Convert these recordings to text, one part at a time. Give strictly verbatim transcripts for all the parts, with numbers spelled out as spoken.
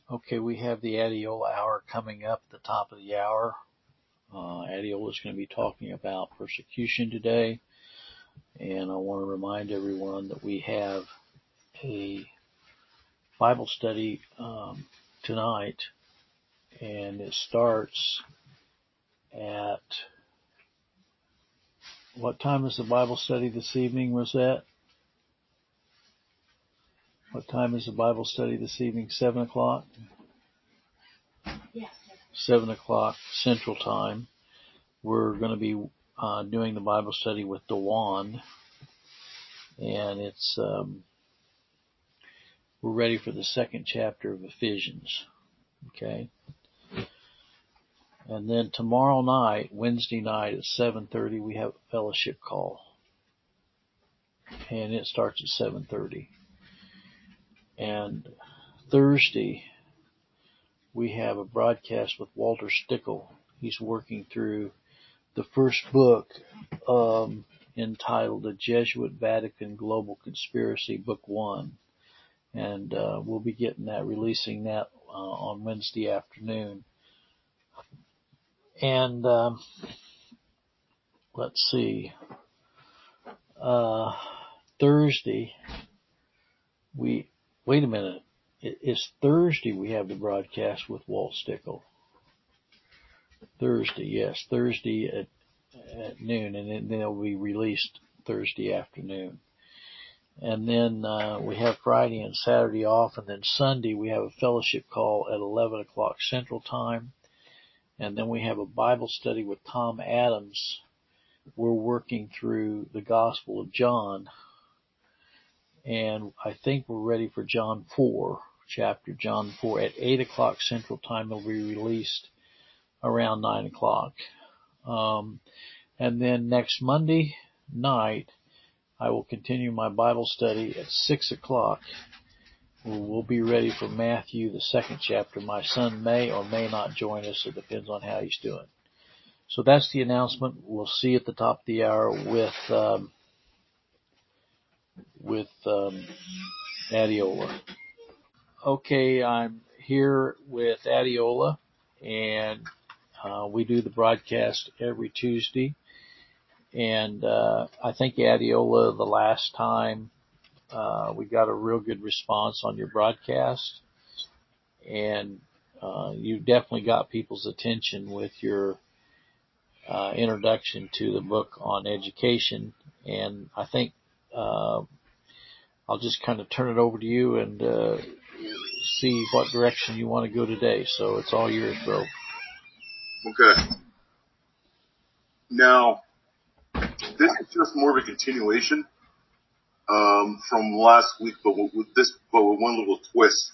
Okay, we have the Adiola Hour coming up at the top of the hour. Uh, Adiola is going to be talking about persecution today. And I want to remind everyone that we have a Bible study um, tonight. And it starts at, what time is the Bible study this evening, Rosette? What time is the Bible study this evening? Seven o'clock? Yes. Seven o'clock Central Time. We're going to be uh, doing the Bible study with Dewan, and it's um, we're ready for the second chapter of Ephesians. Okay, and then tomorrow night, Wednesday night at seven thirty, we have a fellowship call, and it starts at seven thirty. And Thursday, we have a broadcast with Walter Stickle. He's working through the first book um, entitled The Jesuit Vatican Global Conspiracy, Book One. And uh, we'll be getting that, releasing that uh, on Wednesday afternoon. And um, let's see, uh, Thursday, we, wait a minute, it, it's Thursday we have the broadcast with Walt Stickle. Thursday, yes, Thursday at at noon, and then they'll be released Thursday afternoon. And then uh, we have Friday and Saturday off, and then Sunday we have a fellowship call at eleven o'clock Central Time. And then we have a Bible study with Tom Adams. We're working through the Gospel of John, and I think we're ready for John four, chapter John four. At eight o'clock Central Time, it'll be released around nine o'clock. Um, and then next Monday night, I will continue my Bible study at six o'clock. We'll be ready for Matthew, the second chapter. My son may or may not join us. It depends on how he's doing. So that's the announcement. We'll see you at the top of the hour with um, with um, Adiola. Okay, I'm here with Adiola, and uh, we do the broadcast every Tuesday. And uh, I think, Adiola, the last time uh, we got a real good response on your broadcast, and uh, you definitely got people's attention with your uh, introduction to the book on education. And I think uh, I'll just kind of turn it over to you and uh, see what direction you want to go today. So it's all yours, bro. Okay. Now, this is just more of a continuation um, from last week, but with this, but with one little twist.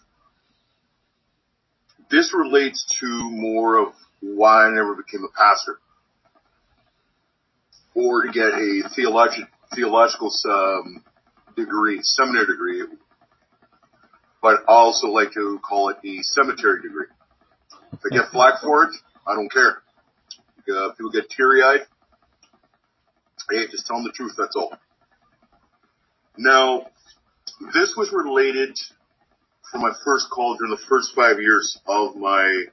This relates to more of why I never became a pastor, or to get a theological theological um, degree, seminary degree, but I also like to call it a cemetery degree. If I get flack for it, I don't care. Uh, people get teary-eyed. Hey, just tell them the truth, that's all. Now, this was related for my first call during the first five years of my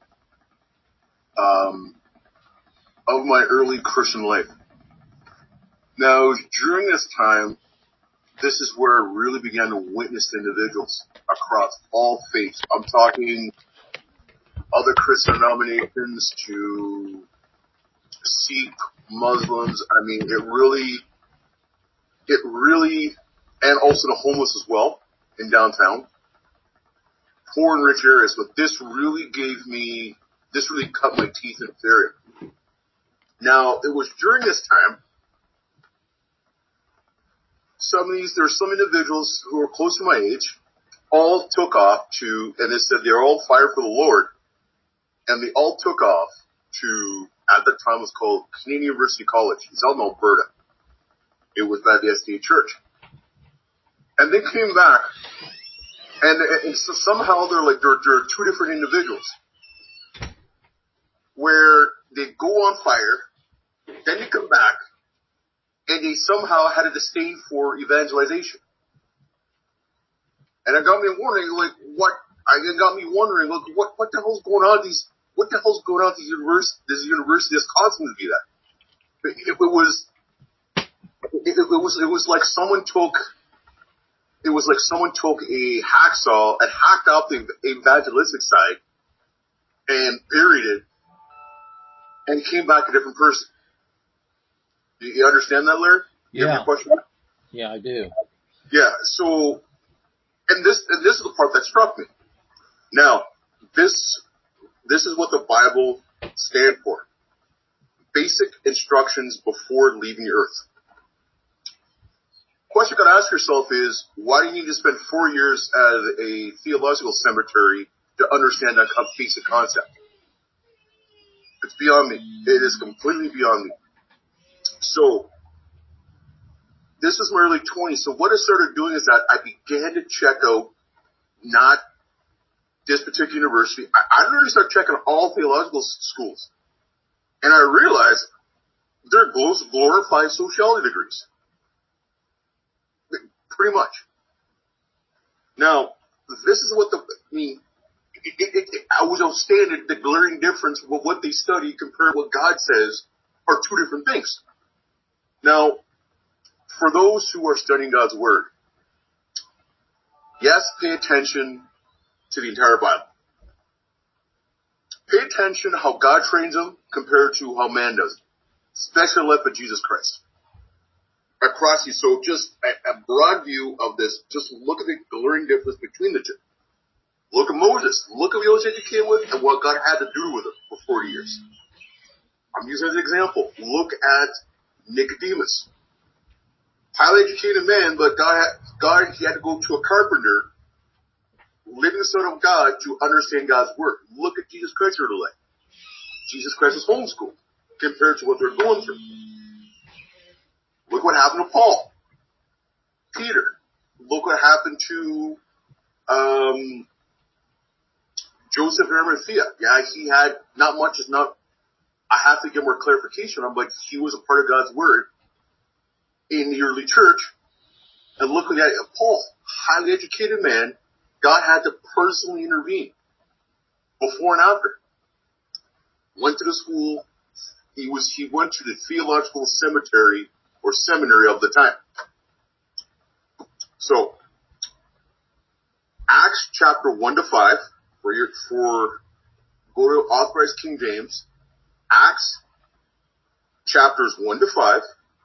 um, of my early Christian life. Now, during this time, this is where I really began to witness individuals across all faiths. I'm talking other Christian denominations to Sikh, Muslims. I mean, it really, it really, and also the homeless as well in downtown. Poor and rich areas, but this really gave me, this really cut my teeth in this area. Now, it was during this time, some of these, there were some individuals who were close to my age, all took off to, and they said they're all fired for the Lord, and they all took off to, at the time it was called Canadian University College. It's out in Alberta. It was by the S D A Church. And they came back, and, and so somehow they're like, they're, they're two different individuals, where they go on fire, then they come back, and they somehow had a disdain for evangelization. And it got me wondering, like, what, I, it got me wondering, look, what, what the hell's going on? These, what the hell's going on at these universities, this university that's causing them to be that? It, it, it was, it, it was, it was like someone took, it was like someone took a hacksaw and hacked out the evangelistic side and buried it and came back a different person. You, you understand that, Larry? You Yeah. have your question? Yeah, I do. Yeah. So, and this, and this is the part that struck me. Now, this, this is what the Bible stands for. Basic instructions before leaving the earth. Question you got to ask yourself is, why do you need to spend four years at a theological seminary to understand that basic concept? It's beyond me. It is completely beyond me. So, this is my early twenties. So what I started doing is that I began to check out not this particular university. I, I literally started checking all theological schools. And I realized they're glorified sociology degrees. Pretty much. Now, this is what the, I mean, it, it, it, I was outstanding the glaring difference with what they study compared to what God says are two different things. Now, for those who are studying God's Word, yes, pay attention to the entire Bible. Pay attention to how God trains them compared to how man does it. Especially left with Jesus Christ. Across you, so just a, a broad view of this, just look at the glaring difference between the two. Look at Moses. Look at what he was educated with and what God had to do with him for forty years. I'm using as an example. Look at Nicodemus. Highly educated man, but God, God, he had to go to a carpenter, living the Son of God, to understand God's Word. Look at Jesus Christ here today. Jesus Christ was homeschooled compared to what they're going through. Look what happened to Paul. Peter. Look what happened to um, Joseph of Arimathea. Yeah, he had not much, is not, I have to get more clarification on, but he was a part of God's Word in the early church. And look at Paul, highly educated man. God had to personally intervene before and after. Went to the school. He was, he went to the theological cemetery or seminary of the time. So, Acts chapter one to five, for your, for, go to Authorized King James, Acts chapters one to five,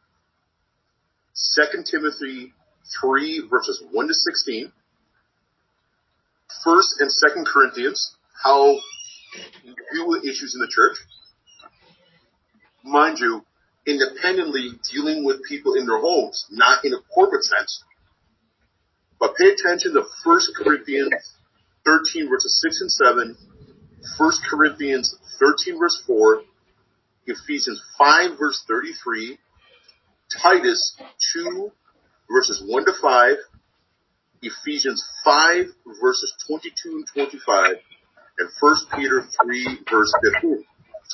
Second Timothy three verses one to sixteen, First and Second Corinthians, how you deal with issues in the church. Mind you, independently dealing with people in their homes, not in a corporate sense. But pay attention to First Corinthians thirteen verses six and seven, First Corinthians thirteen verse four, Ephesians five verse thirty-three, Titus two verses one to five, Ephesians five verses twenty-two and twenty-five, and First Peter three verse fifteen.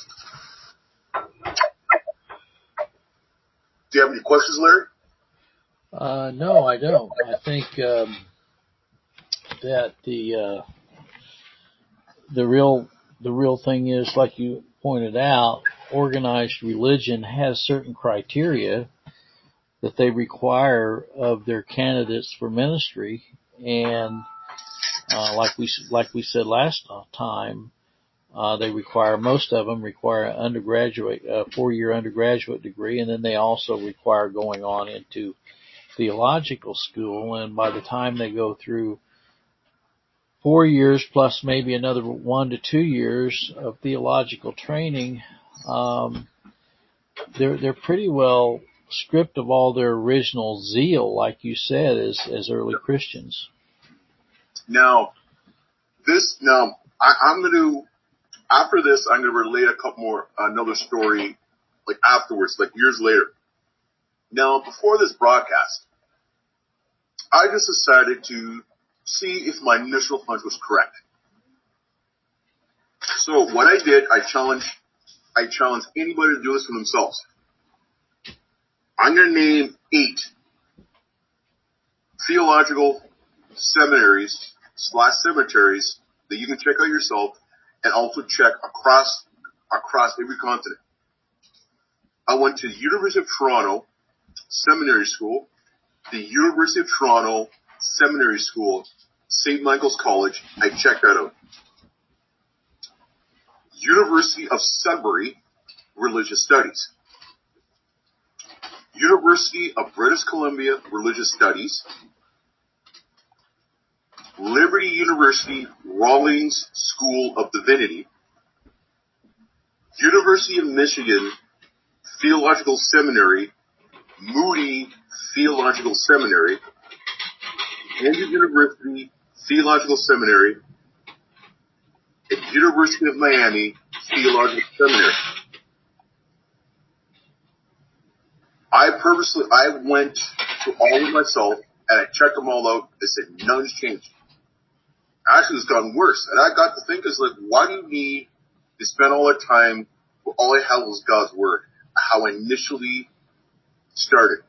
Do you have any questions, Larry? Uh, no, I don't. I think um, that the uh, the real the real thing is, like you pointed out, organized religion has certain criteria that they require of their candidates for ministry, and uh, like we like we said last time, uh, they require most of them require an undergraduate, a four-year undergraduate degree, and then they also require going on into theological school. And by the time they go through four years plus maybe another one to two years of theological training, um, they're they're pretty well stripped of all their original zeal, like you said, as as early Christians. Now, this now I, I'm going to after this I'm going to relate a couple more another story like afterwards, like years later. Now, before this broadcast, I just decided to see if my initial hunch was correct. So what I did, I challenged I challenged anybody to do this for themselves. I'm going to name eight theological seminaries slash cemeteries that you can check out yourself and also check across across every continent. I went to the University of Toronto Seminary School, the University of Toronto Seminary School, Saint Michael's College. I checked that out. University of Sudbury, Religious Studies. University of British Columbia, Religious Studies. Liberty University, Rawlings School of Divinity. University of Michigan, Theological Seminary, Moody Theological Seminary. Andrews University, Theological Seminary. And University of Miami, Theological Seminary. I purposely, I went to all of myself and I checked them all out. I said, none's changed. Actually, it's gotten worse. And I got to think, is like, why do you need to spend all that time where all I had was God's Word? How I initially started.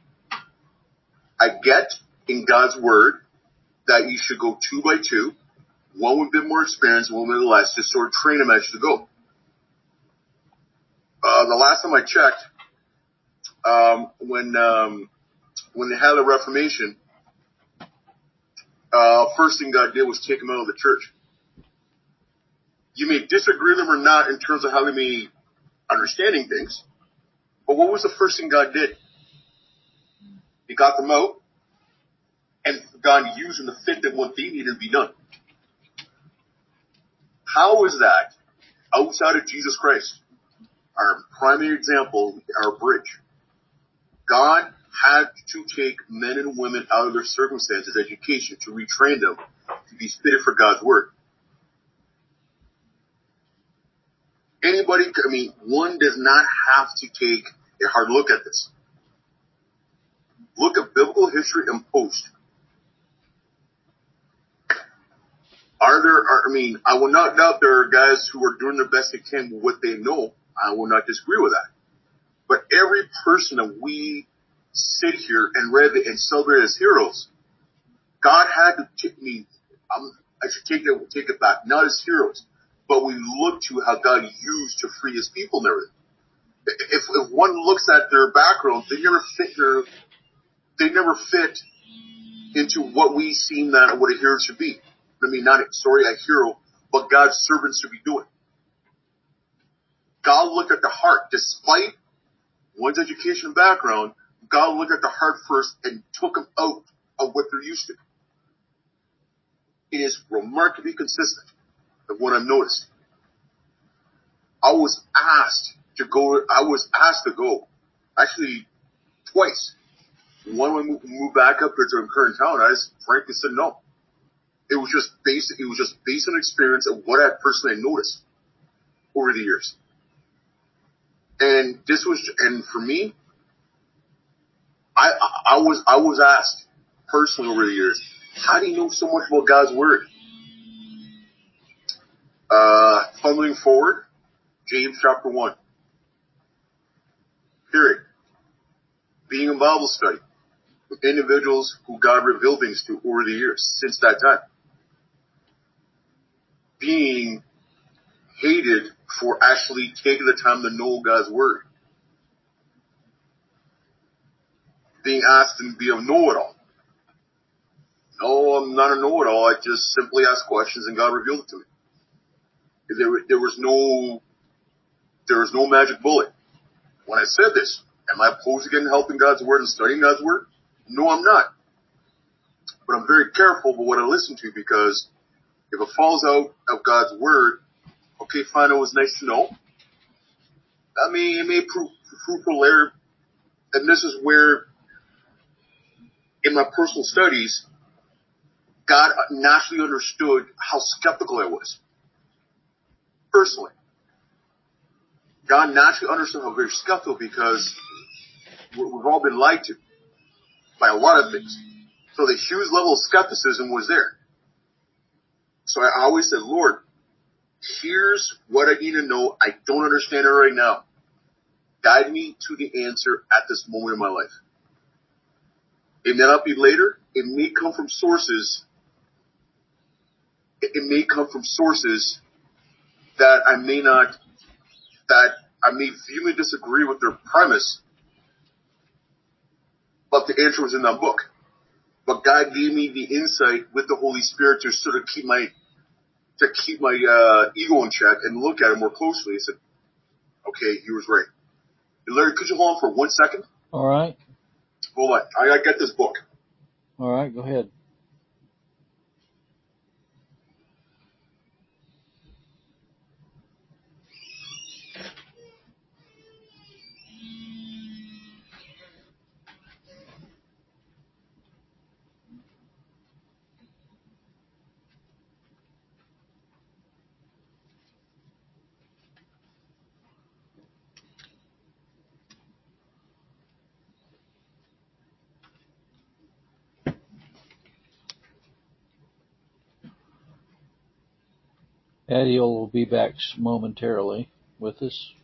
I get in God's Word that you should go two by two, one with a bit more experience, one with less, to sort of train them as you go. Uh, the last time I checked, um, when um, when they had the Reformation, uh, first thing God did was take them out of the church. You may disagree with them or not in terms of how they may understanding things, but what was the first thing God did? He got them out, and God used them to fit them what they needed to be done. How is that outside of Jesus Christ? Our primary example, our bridge. God had to take men and women out of their circumstances, education, to retrain them to be fitted for God's Word. Anybody, I mean, one does not have to take a hard look at this. Look at biblical history and post. Are there, are, I mean, I will not doubt there are guys who are doing their best they can with what they know. I will not disagree with that. But every person that we sit here and read and celebrate as heroes, God had to take me, um, I should take it, take it back, not as heroes, but we look to how God used to free his people and everything. If, if one looks at their background, they never fit their, they never fit into what we seem that what a hero should be. I mean, not, sorry, a hero, but God's servants should be doing. God looked at the heart. Despite one's education and background, God looked at the heart first and took them out of what they're used to. It is remarkably consistent of what I've noticed. I was asked to go, I was asked to go, actually twice. One when we moved back up here to our current town, I just frankly said no. It was just basic, it was just based on experience of what I personally noticed over the years. And this was, and for me, I, I, I was, I was asked personally over the years, how do you know so much about God's Word? Uh, fumbling forward, James chapter one. Period. Being in Bible study with individuals who God revealed things to over the years since that time. Being hated for actually taking the time to know God's Word. Being asked to be a know-it-all. No, I'm not a know-it-all. I just simply ask questions and God revealed it to me. There, there was no, there was no magic bullet. When I said this, am I opposed to getting help in God's Word and studying God's Word? No, I'm not. But I'm very careful about what I listen to, because if it falls out of God's Word, okay, fine, it was nice to know. I mean, it may prove fruitful error. And this is where, in my personal studies, God naturally understood how skeptical I was. Personally. God naturally understood how very skeptical, because we've all been lied to by a lot of things. So the huge level of skepticism was there. So I always said, Lord, here's what I need to know. I don't understand it right now. Guide me to the answer at this moment in my life. It may not be later. It may come from sources it, it may come from sources that I may not, that I may vehemently disagree with their premise, but the answer was in that book. But God gave me the insight with the Holy Spirit to sort of keep my, to keep my uh, ego in check and look at it more closely. I said, okay, he was right. Larry, could you hold on for one second? All right. Hold on. I gotta get this book. All right, go ahead. Adiel will be back momentarily with us.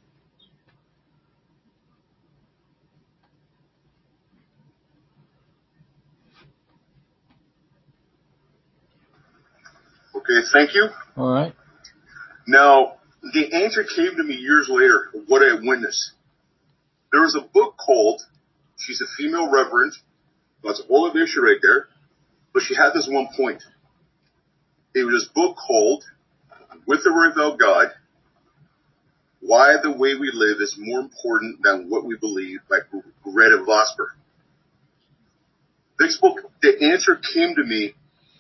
Okay, thank you. All right. Now, the answer came to me years later of what I witnessed. There was a book called, she's a female reverend, that's a whole other issue right there, but she had this one point. It was this book called, With or Without God, Why the Way We Live is More Important Than What We Believe, by Greta Vosper. This book, the answer came to me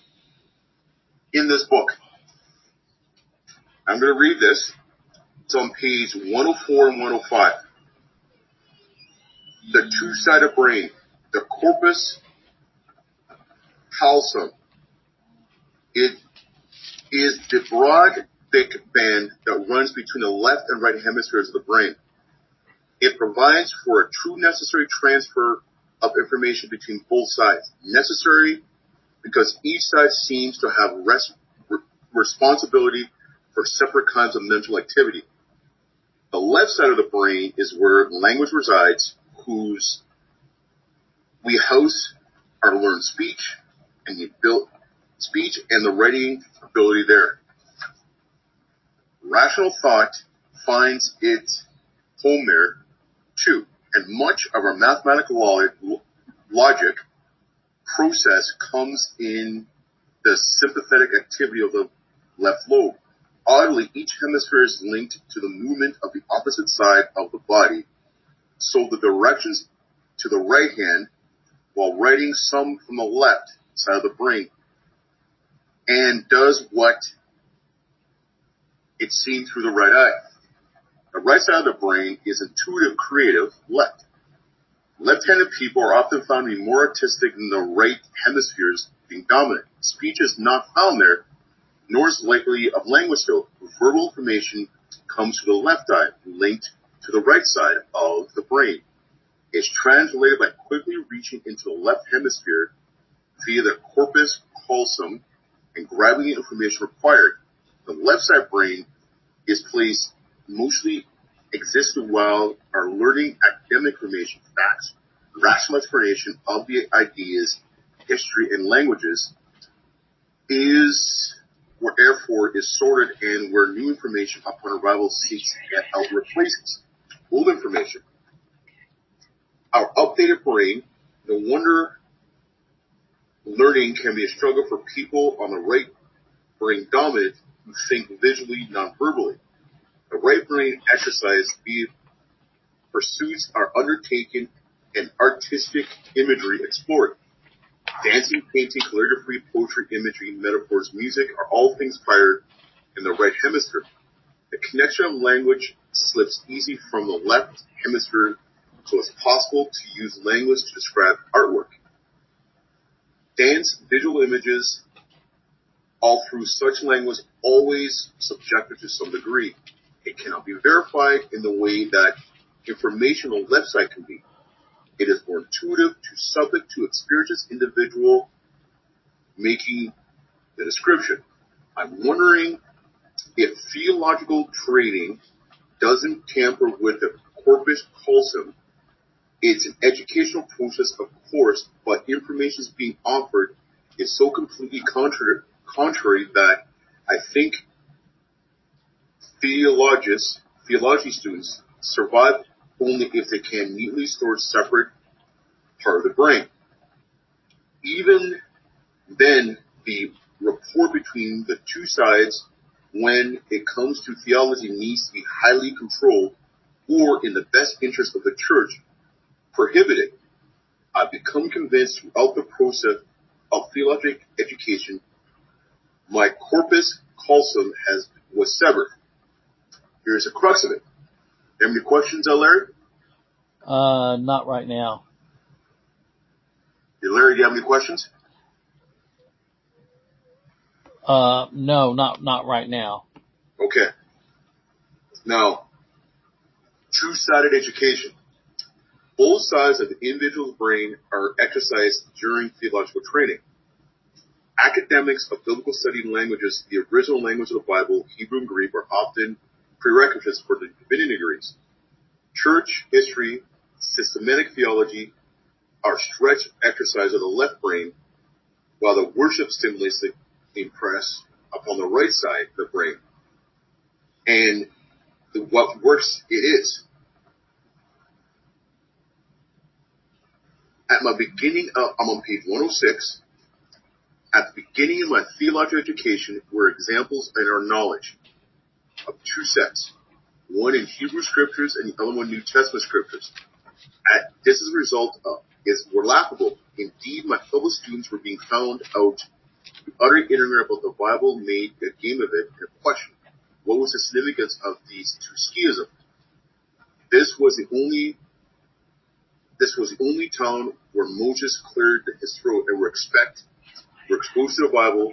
in this book. I'm going to read this. It's on page one oh four and one oh five. The two-sided brain, the corpus callosum. It is the broad, thick band that runs between the left and right hemispheres of the brain. It provides for a true necessary transfer of information between both sides. Necessary because each side seems to have res- re- responsibility for separate kinds of mental activity. The left side of the brain is where language resides, whose we house our learned speech and the build speech and the writing ability there. Rational thought finds its home there too, and much of our mathematical logic process comes in the sympathetic activity of the left lobe. Oddly, each hemisphere is linked to the movement of the opposite side of the body, so the directions to the right hand, while writing some from the left side of the brain, and does what it's seen through the right eye. The right side of the brain is intuitive, creative, left. Left-handed people are often found to be more artistic than the right hemispheres being dominant. Speech is not found there, nor is likely of language skill. Verbal information comes to the left eye, linked to the right side of the brain. It's translated by quickly reaching into the left hemisphere via the corpus callosum and grabbing the information required. The left side brain is placed mostly existed while our learning academic information, facts, rational explanation of the ideas, history, and languages is where therefore is sorted and where new information upon arrival seeks out replaces old information. Our updated brain, no wonder learning can be a struggle for people on the right brain dominant who think visually, non-verbally. The right brain exercise via pursuits are undertaken and artistic imagery explored. Dancing, painting, calligraphy, poetry, imagery, metaphors, music are all things fired in the right hemisphere. The connection of language slips easy from the left hemisphere, so it's possible to use language to describe artwork. Dance, visual images, all through such language, always subjective to some degree. It cannot be verified in the way that information on the left side can be. It is more intuitive to subject to experiences individual making the description. I'm wondering if theological training doesn't tamper with the corpus callosum. It's an educational process, of course, but information is being offered is so completely contrary, contrary that I think theologists, theology students survive only if they can neatly store separate part of the brain. Even then, the rapport between the two sides when it comes to theology needs to be highly controlled or in the best interest of the church prohibited. I've become convinced throughout the process of theological education, my corpus callosum has was severed. Here's the crux of it. Have any questions, uh, Larry? Uh, not right now. Hey, Larry, do you have any questions? Uh, no, not not right now. Okay. Now, two-sided education. Both sides of the individual's brain are exercised during theological training. Academics of biblical study languages, the original language of the Bible, Hebrew and Greek, are often prerequisites for the divinity degrees. Church history, systematic theology are stretch exercise of the left brain, while the worship stimulates the impress upon the right side of the brain. And the, what works it is. At my beginning of, I'm on page one oh six. At the beginning of my theological education were examples in our knowledge of two sets. One in Hebrew scriptures and the other one New Testament scriptures. At, this is a result of, is were laughable. Indeed, my fellow students were being found out to utter ignorant about the Bible, made a game of it, and a question. What was the significance of these two schisms? This was the only This was the only town where Moses cleared his throat and were expect were exposed to the Bible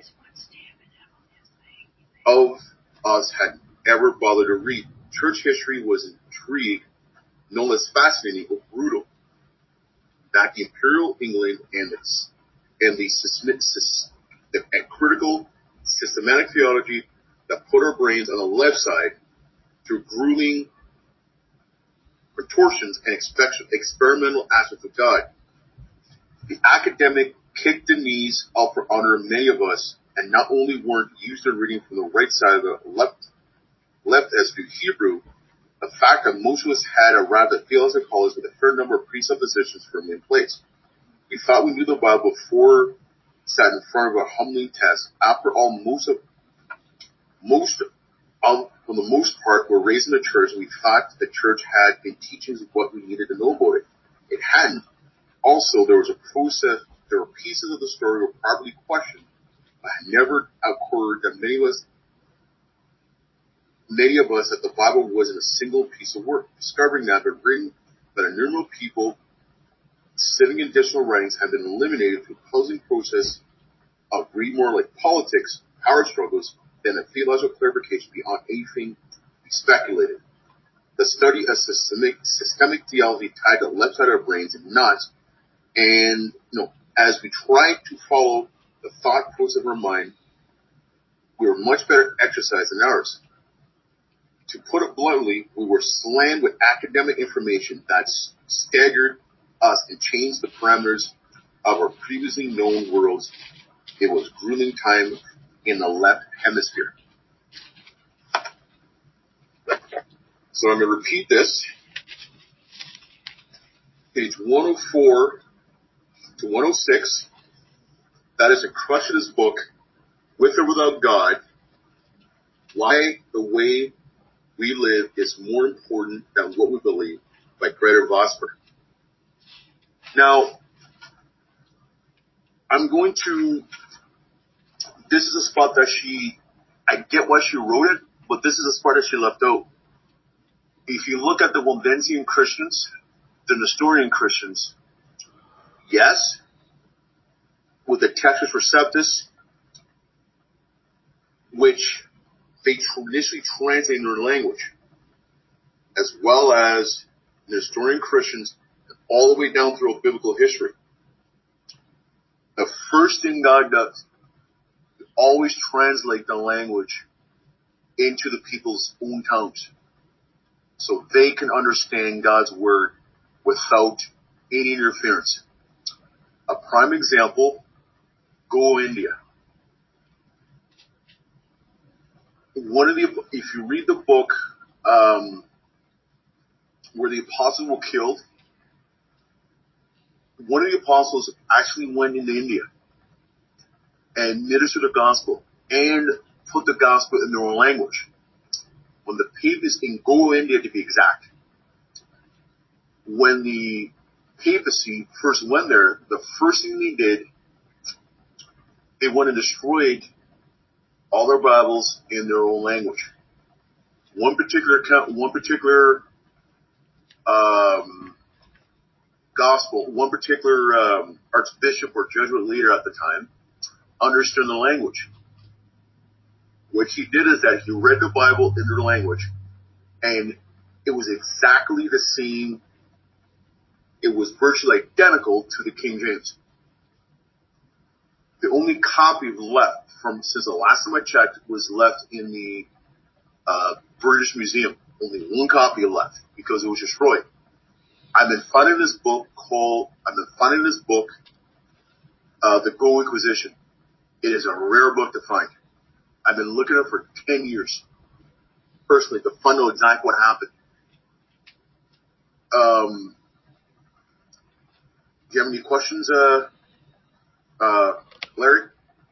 of us had ever bothered to read. Church history was intrigued, no less fascinating or brutal. That the Imperial England and its and the, the and critical systematic theology that put our brains on the left side through grueling contortions and experimental aspects of God. The academic kicked the knees out for honor of many of us, and not only weren't used in reading from the right side of the left, left as do Hebrew, the fact that most of us had arrived at theological college with a fair number of presuppositions firmly in place. We thought we knew the Bible before sat in front of a humbling test. After all, most of most of, for the most part, were raised in the church, and we thought the church had been teaching us what we needed to know about it. It hadn't. Also, there was a process. There were pieces of the story were probably questioned, but had never occurred that many of us, many of us, that the Bible wasn't a single piece of work. Discovering that, but written that innumerable people, citing additional writings, have been eliminated through the puzzling process of reading more like politics, power struggles, than a theological clarification beyond anything we speculated. The study of systemic, systemic theology tied the left side of our brains in knots, and you know, as we tried to follow the thought process of our mind, we were much better exercised than ours. To put it bluntly, we were slammed with academic information that staggered us and changed the parameters of our previously known worlds. It was grueling time in the left hemisphere. So I'm going to repeat this. Page one oh four to one oh six. That is a crush of this book, With or Without God, Why the Way We Live is More Important Than What We Believe, by Greta Vosper. Now, I'm going to, this is a spot that she, I get why she wrote it, but this is a spot that she left out. If you look at the Waldensian Christians, the Nestorian Christians, yes, with the Textus Receptus, which they initially translate in their language, as well as Nestorian Christians, all the way down through biblical history. The first thing God does is always translate the language into the people's own tongues, so they can understand God's word without any interference. A prime example, Go India. one of the, if you read the book, um, where the apostles were killed, one of the apostles actually went into India and ministered the gospel and put the gospel in their own language. When the papacy, in Goa, India to be exact, when the papacy first went there, the first thing they did, they went and destroyed all their Bibles in their own language. One particular account, one particular um, gospel, one particular um, archbishop or Jesuit leader at the time understood the language. What he did is that he read the Bible in their language, and it was exactly the same. It was virtually identical to the King James. The only copy left from, since the last time I checked, was left in the uh, British Museum. Only one copy left because it was destroyed. I've been finding this book called, I've been finding this book, uh, The Goa Inquisition. It is a rare book to find. I've been looking at it for ten years, personally, to find out exactly what happened. Um, do you have any questions, uh, uh, Larry?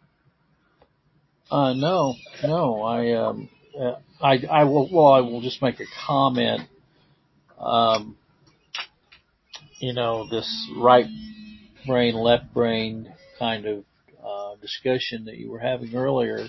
Uh, no, no, I, um, uh, I, I will, well, I will just make a comment. Um, you know, this right brain, left brain kind of, uh, discussion that you were having earlier.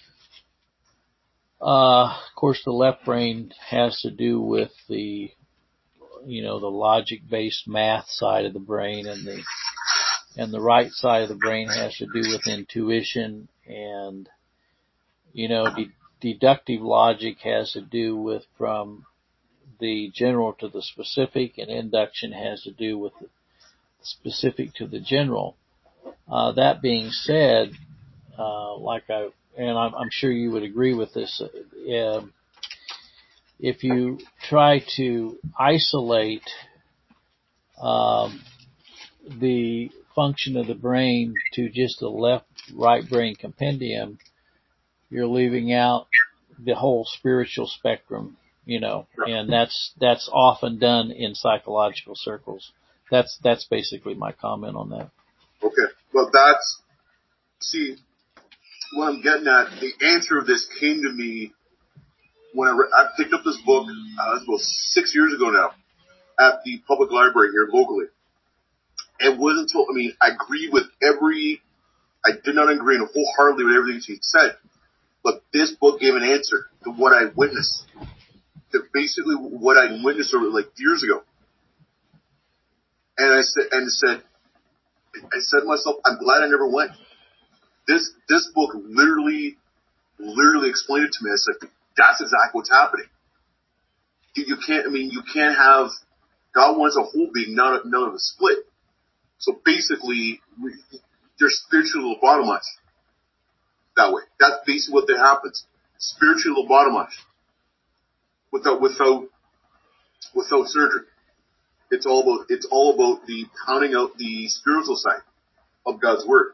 Uh, of course, the left brain has to do with the, you know, the logic-based math side of the brain, and the, and the right side of the brain has to do with intuition, and, you know, de- deductive logic has to do with from the general to the specific, and induction has to do with the specific to the general. Uh, that being said, uh, like I, and I'm, I'm sure you would agree with this, uh, if you try to isolate um, the function of the brain to just the left right brain compendium, you're leaving out the whole spiritual spectrum, you know, and that's that's often done in psychological circles. That's that's basically my comment on that. Okay. Well, that's, see, what I'm getting at, the answer of this came to me when I, re- I picked up this book, uh, it was about six years ago now, at the public library here locally. It wasn't until, I mean, I agree with every, I did not agree wholeheartedly with everything she said, but this book gave an answer to what I witnessed. To basically what I witnessed over like years ago. And I said, and said, I said to myself, I'm glad I never went. This, this book literally, literally explained it to me. I said, that's exactly what's happening. You, you can't, I mean, you can't have, God wants a whole being, not, not of a split. So basically, we, they're spiritually lobotomized that way. That's basically what that happens. Spiritually lobotomized. Without, without, without surgery. It's all about, it's all about the pounding out the spiritual side of God's word.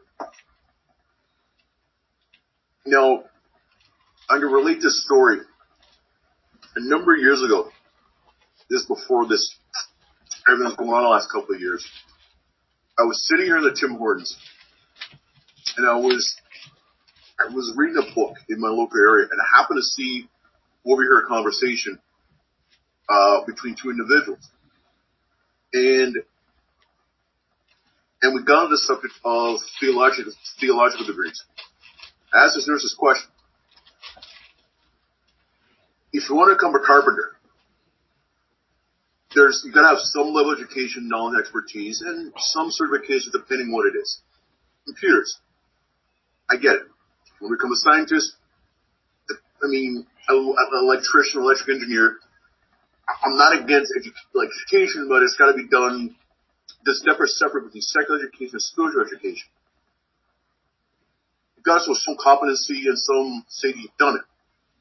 Now, I'm going to relate this story. A number of years ago, this before this, everything's going on the last couple of years, I was sitting here in the Tim Hortons, and I was, I was reading a book in my local area, and I happened to see, overhear a conversation, uh, between two individuals. And, and we got on the subject of theological, theological degrees. I asked this nurse this question. If you want to become a carpenter, there's, you gotta have some level of education, knowledge, expertise, and some certification depending on what it is. Computers. I get it. If you want to become a scientist, I mean, an electrician, electric engineer, I'm not against edu- like education, but it's gotta be done, the step are separate between secular education and spiritual education. You've got to show some competency and some say you've done it.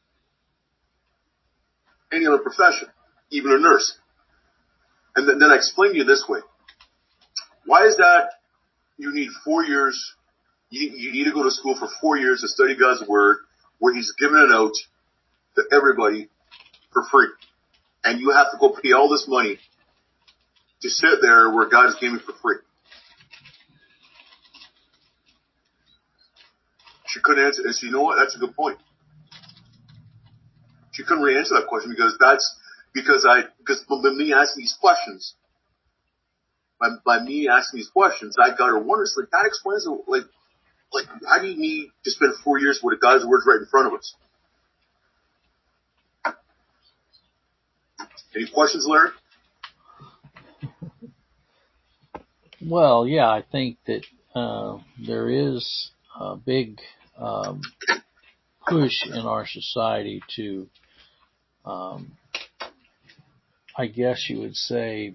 Any other profession, even a nurse. And then, then I explain to you this way. Why is that you need four years, you, you need to go to school for four years to study God's word, where he's given it out, to everybody for free. And you have to go pay all this money to sit there where God is giving for free. She couldn't answer. And so you know what? That's a good point. She couldn't really answer that question because that's, because I, because by me asking these questions, by, by me asking these questions, I got her wondering, like, that explains it, like, like, how do you need to spend four years with God's words right in front of us? Any questions, Larry? Well, yeah, I think that, uh, there is a big, um, push in our society to, um, I guess you would say,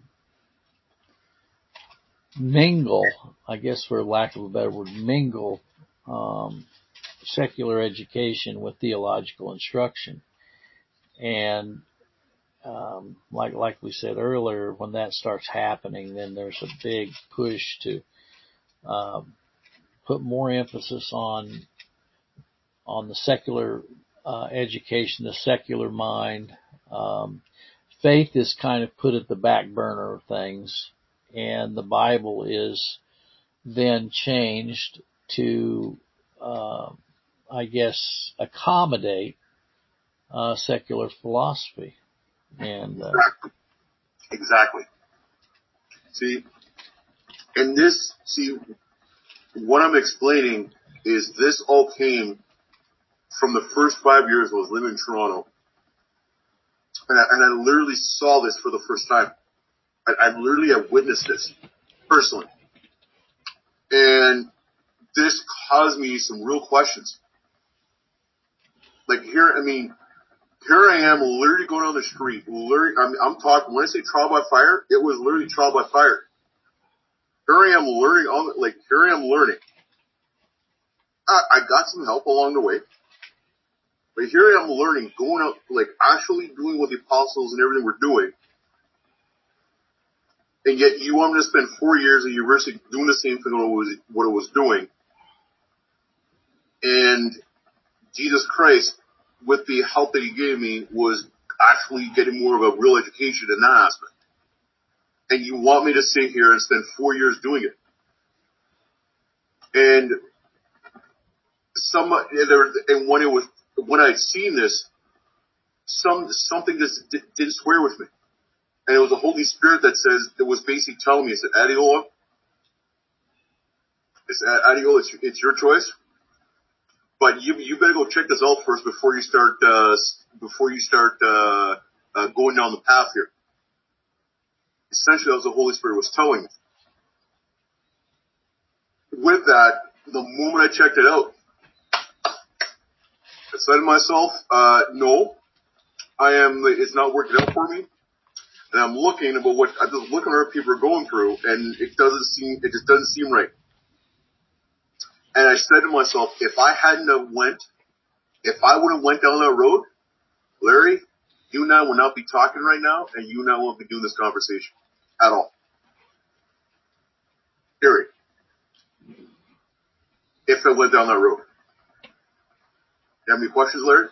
mingle, I guess for lack of a better word, mingle, um, secular education with theological instruction. And, um, like, like we said earlier, when that starts happening, then there's a big push to, um, put more emphasis on, on the secular, uh, education, the secular mind. Um, faith is kind of put at the back burner of things, and the Bible is then changed to, uh, I guess, accommodate, uh, secular philosophy. And, uh, exactly. See, and this, see, what I'm explaining is this all came from the first five years I was living in Toronto. And I, and I literally saw this for the first time. I, I literally have witnessed this personally. And this caused me some real questions. Like here, I mean, here I am literally going on the street. Literally, I'm, I'm talking, when I say trial by fire, it was literally trial by fire. Here I am learning on, like, here I am learning. I, I got some help along the way. But here I am learning, going out, like, actually doing what the apostles and everything were doing. And yet you want me to spend four years at university doing the same thing what it was, what it was doing. And Jesus Christ, with the help that he gave me, was actually getting more of a real education in that aspect. And you want me to sit here and spend four years doing it. And some, and when it was, when I'd seen this, some, something just didn't square with me. And it was the Holy Spirit that says, that was basically telling me, it said, Adiola, it's, Adiola, it's, it's your choice. But you, you better go check this out first before you start, uh, before you start, uh, uh, going down the path here. Essentially, that was the Holy Spirit was telling me. With that, the moment I checked it out, I said to myself, uh, no, I am, it's not working out for me. And I'm looking about what, I'm just looking at what people are going through, and it doesn't seem, it just doesn't seem right. And I said to myself, if I hadn't have went, if I would have went down that road, Larry, you and I would not be talking right now, and you and I won't be doing this conversation at all. Period. If I went down that road. You have any questions, Larry?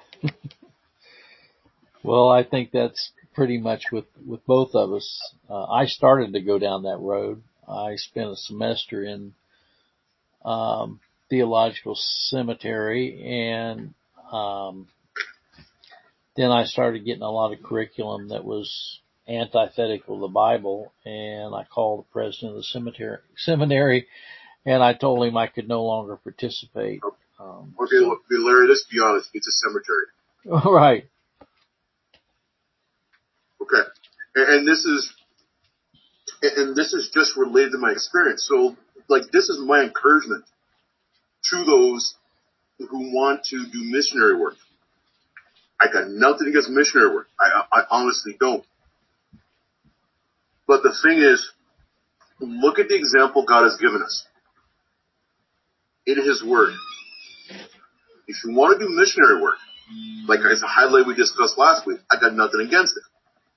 well, I think that's pretty much with, with both of us. Uh, I started to go down that road. I spent a semester in, um, theological seminary, and, um, then I started getting a lot of curriculum that was antithetical to the Bible, and I called the president of the cemetery, seminary, and I told him I could no longer participate. Um, okay, so. Look, Larry, let's be honest, it's a cemetery. Right. Okay. And, and this is, and this is just related to my experience. So, like, this is my encouragement to those who want to do missionary work. I got nothing against missionary work. I, I honestly don't. But the thing is, look at the example God has given us in His Word. If you want to do missionary work, like as a highlight we discussed last week, I got nothing against it.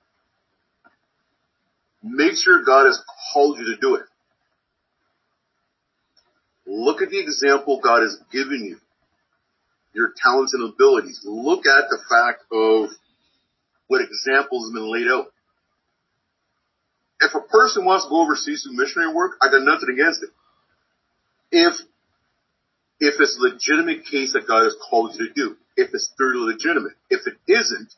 Make sure God has called you to do it. Look at the example God has given you. your talents and abilities. Look at the fact of what examples have been laid out. If a person wants to go overseas to do missionary work, I got nothing against it. If if it's a legitimate case that God has called you to do, if it's thoroughly legitimate. If it isn't,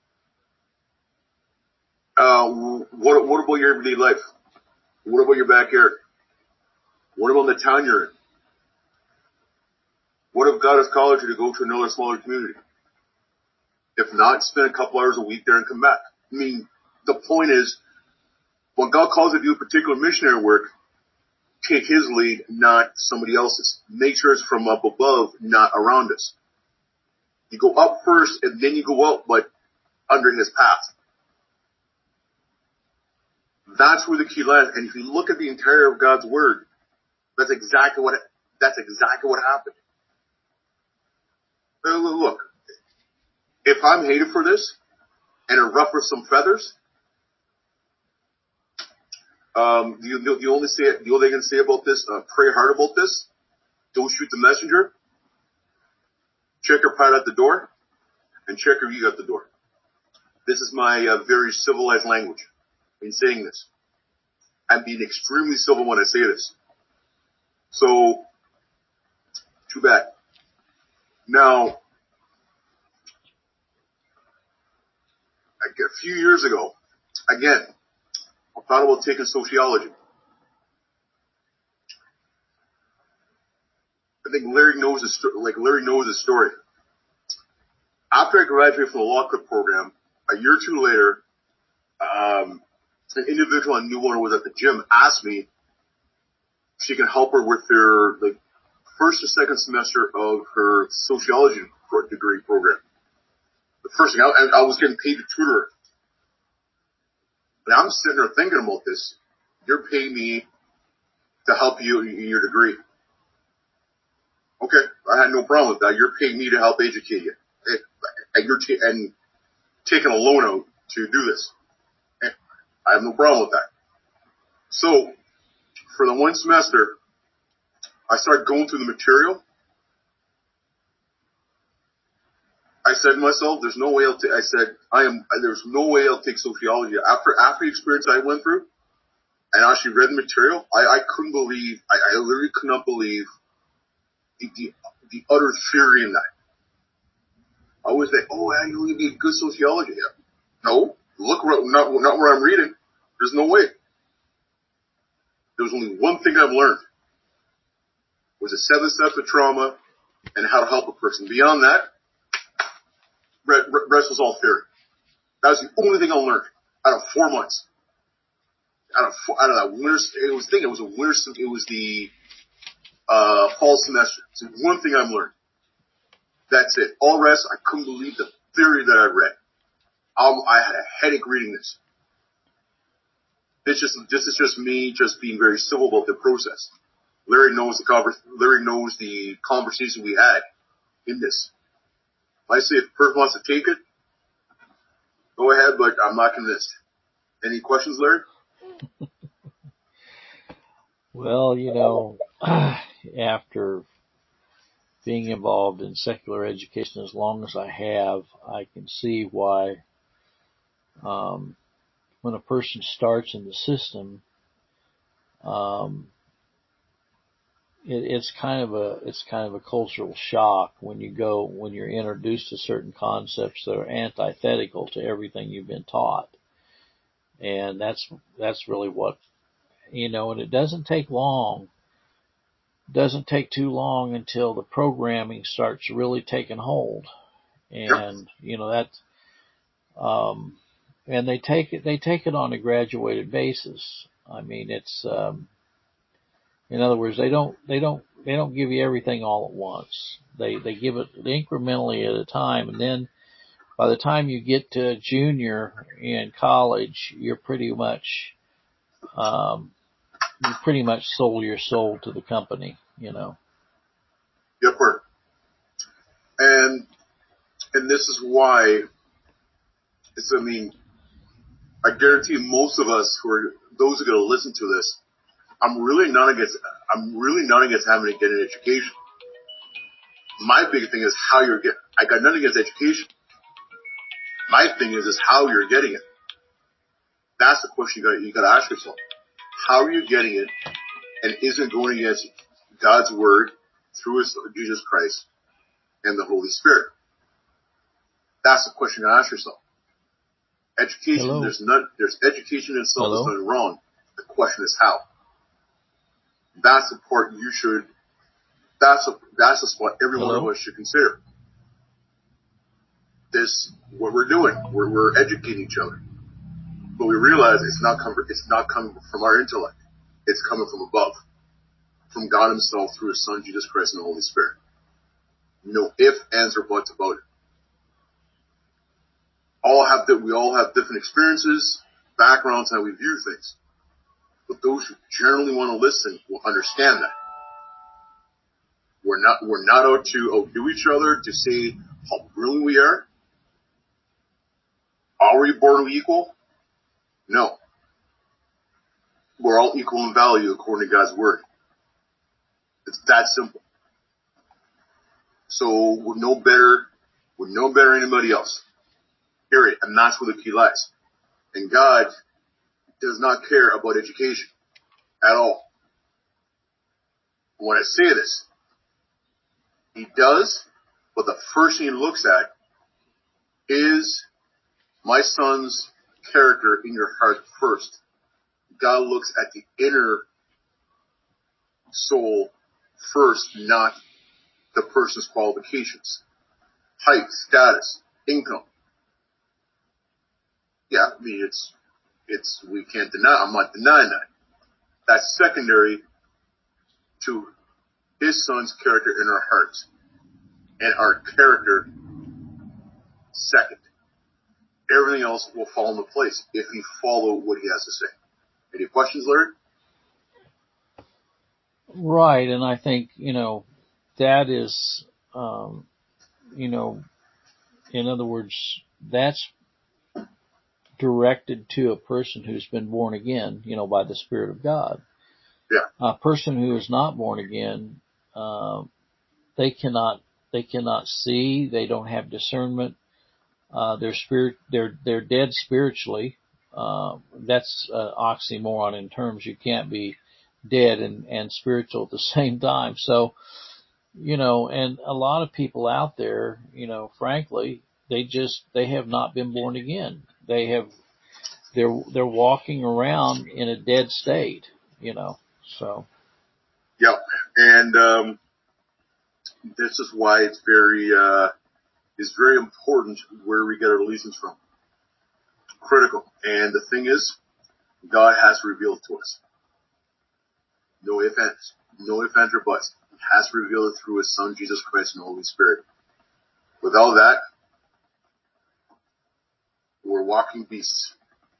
uh, what what about your everyday life? What about your backyard? What about the town you're in? What if God has called you to go to another smaller community? If not, spend a couple hours a week there and come back. I mean, the point is, when God calls you to do particular missionary work, take His lead, not somebody else's. Make sure it's from up above, not around us. You go up first, and then you go out, but under His path. That's where the key lies. And if you look at the entire of God's Word, that's exactly what it, that's exactly what happened. Look, if I'm hated for this and it ruffles some feathers, um, the, the, the only say the only thing I can say about this, uh, pray hard about this. Don't shoot the messenger. Check your pride at the door, and check your ego at the door. This is my uh, very civilized language in saying this. I'm being extremely civil when I say this. So, too bad. Now, like a few years ago, again, I thought about taking sociology. I think Larry knows the sto- like Larry knows the story. After I graduated from the law clerk program, a year or two later, um, an individual I knew when I was at the gym asked me if she can help her with her like first or second semester of her sociology degree program. The first thing I, I was getting paid to tutor her. And I'm sitting there thinking about this. You're paying me to help you in your degree. Okay, I had no problem with that. You're paying me to help educate you. And you're t- and taking a loan out to do this. And I have no problem with that. So, for the one semester, I started going through the material. I said to myself, there's no way I'll take, I said, I am, there's no way I'll take sociology. After, after the experience I went through, and I actually read the material, I, I couldn't believe, I, I literally could not believe the, the, the utter theory in that. I was like, oh, yeah, you'll be a good sociology. Yeah. No, look, where, not, not where I'm reading. There's no way. There's only one thing I've learned. Was the seven steps of trauma and how to help a person. Beyond that, rest was all theory. That was the only thing I learned out of four months. Out of four, out of that winter, it was thing. It was a winter. It was the uh, fall semester. It's the one thing I've learned. That's it. All the rest, I couldn't believe the theory that I read. Um, I had a headache reading this. This just this is just me just being very civil about the process. Larry knows the conver- Larry knows the conversation we had in this. If I say if the person wants to take it, go ahead, but I'm not convinced. Any questions, Larry? Well, you know, after being involved in secular education as long as I have, I can see why um, when a person starts in the system, um, it, it's kind of a it's kind of a cultural shock when you go when you're introduced to certain concepts that are antithetical to everything you've been taught, and that's that's really what you know. And it doesn't take long. Doesn't take too long until the programming starts really taking hold, and you know that, um, and they take it they take it on a graduated basis. I mean, it's um, in other words, they don't they don't they don't give you everything all at once. They they give it incrementally at a time, and then by the time you get to junior in college, you're pretty much um, you pretty much sold your soul to the company, you know. Yep, sir. And and this is why it's. I mean, I guarantee most of us who are those who are going to listen to this, I'm really not against. I'm really not against having to get an education. My big thing is how you're getting. I got nothing against education. My thing is is how you're getting it. That's the question you got you got to ask yourself. How are you getting it, and is it going against God's word through His Jesus Christ and the Holy Spirit? That's the question you got to ask yourself. Education, Hello? there's not there's education in itself Hello? is nothing wrong. The question is how. That's the part you should. That's a that's the spot every Hello? one of us should consider. This what we're doing. We're we're educating each other, but we realize it's not coming. It's not coming from our intellect. It's coming from above, from God Himself through His Son Jesus Christ and the Holy Spirit. No ifs, ands, or buts about it. All have that. We all have different experiences, backgrounds, how we view things. But those who generally want to listen will understand that. We're not we're not out to outdo each other to say how brilliant we are. Are we born equal? No. We're all equal in value according to God's word. It's that simple. So we're no better, we're no better than anybody else. Period. And that's where the key lies. And God does not care about education at all. When I say this, He does, but the first thing He looks at is my son's character in your heart first. God looks at the inner soul first, not the person's qualifications. Height, status, income. Yeah, I mean, it's, it's, we can't deny, I'm not denying that. That's secondary to His son's character in our hearts. And our character second. Everything else will fall into place if we follow what He has to say. Any questions, Larry? Right, and I think, you know, that is, um, you know, in other words, that's directed to a person who's been born again, you know, by the Spirit of God. Yeah. A person who is not born again, uh, they cannot, they cannot see, they don't have discernment, uh, they're spirit, they're, they're dead spiritually. Uh, that's an oxymoron in terms you can't be dead and, and spiritual at the same time. So, you know, and a lot of people out there, you know, frankly, they just, they have not been born again. They have, they're, they're walking around in a dead state, you know, so. Yep. And, um, this is why it's very, uh, it's very important where we get our allegiance from. Critical. And the thing is, God has revealed to us. No ifs, ands, no ifs, ands, or buts. He has revealed it through His Son, Jesus Christ, and the Holy Spirit. Without that, we're walking beasts.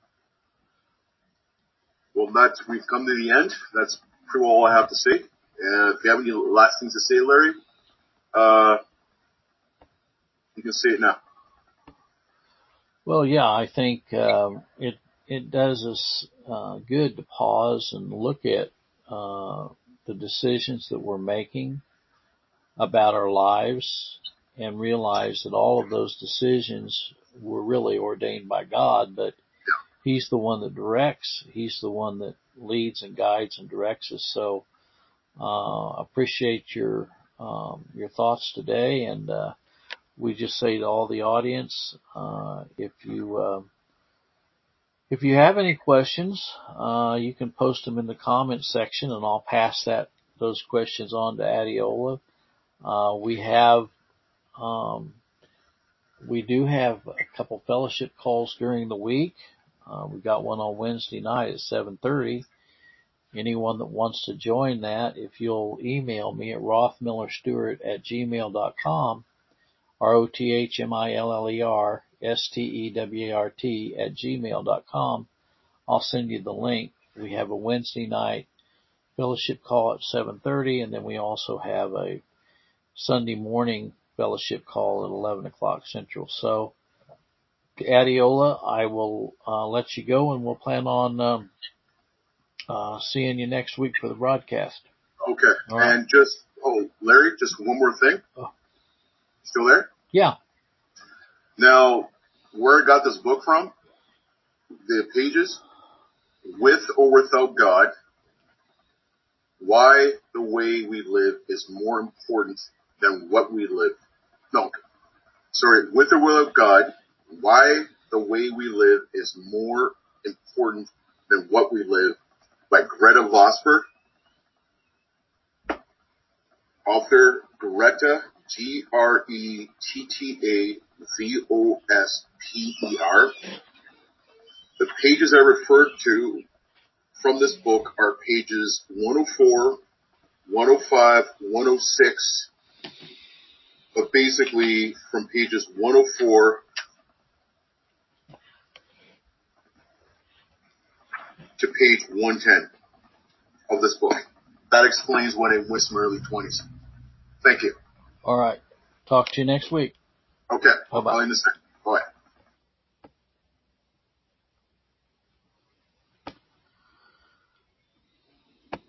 Well, that's, we've come to the end. That's pretty well all I have to say. And if you have any last things to say, Larry, uh, you can say it now. Well, yeah, I think, um, it, it does us, uh, good to pause and look at, uh, the decisions that we're making about our lives and realize that all of those decisions were really ordained by God, but He's the one that directs. He's the one that leads and guides and directs us. So, uh, appreciate your, um, your thoughts today. And, uh, we just say to all the audience, uh, if you, uh, if you have any questions, uh, you can post them in the comment section and I'll pass that, those questions on to Adiola. Uh, we have, um, we do have a couple fellowship calls during the week. Uh, we got one on Wednesday night at seven thirty. Anyone that wants to join that, if you'll email me at rothmillerstewart at gmail dot com, R O T H M I L L E R S T E W A R T at gmail dot com, I'll send you the link. We have a Wednesday night fellowship call at seven thirty, and then we also have a Sunday morning fellowship call at eleven o'clock Central. So, Adiola, I will uh, let you go, and we'll plan on um, uh, seeing you next week for the broadcast. Okay. All right. And just, oh, Larry, just one more thing. Oh. Still there? Yeah. Now, where I got this book from, the pages, With or Without God, Why the Way We Live is More Important Than What We Live. No, sorry, With or Without God, Why the Way We Live is More Important Than What We Live by Greta Vosper. Author Greta, G R E T T A V O S P E R. The pages I referred to from this book are pages one oh four, one oh five, one oh six, but basically from pages one oh four to page one ten of this book. That explains when I went in my early twenties. Thank you. All right. Talk to you next week. Okay. Bye-bye. I'll end this. Bye.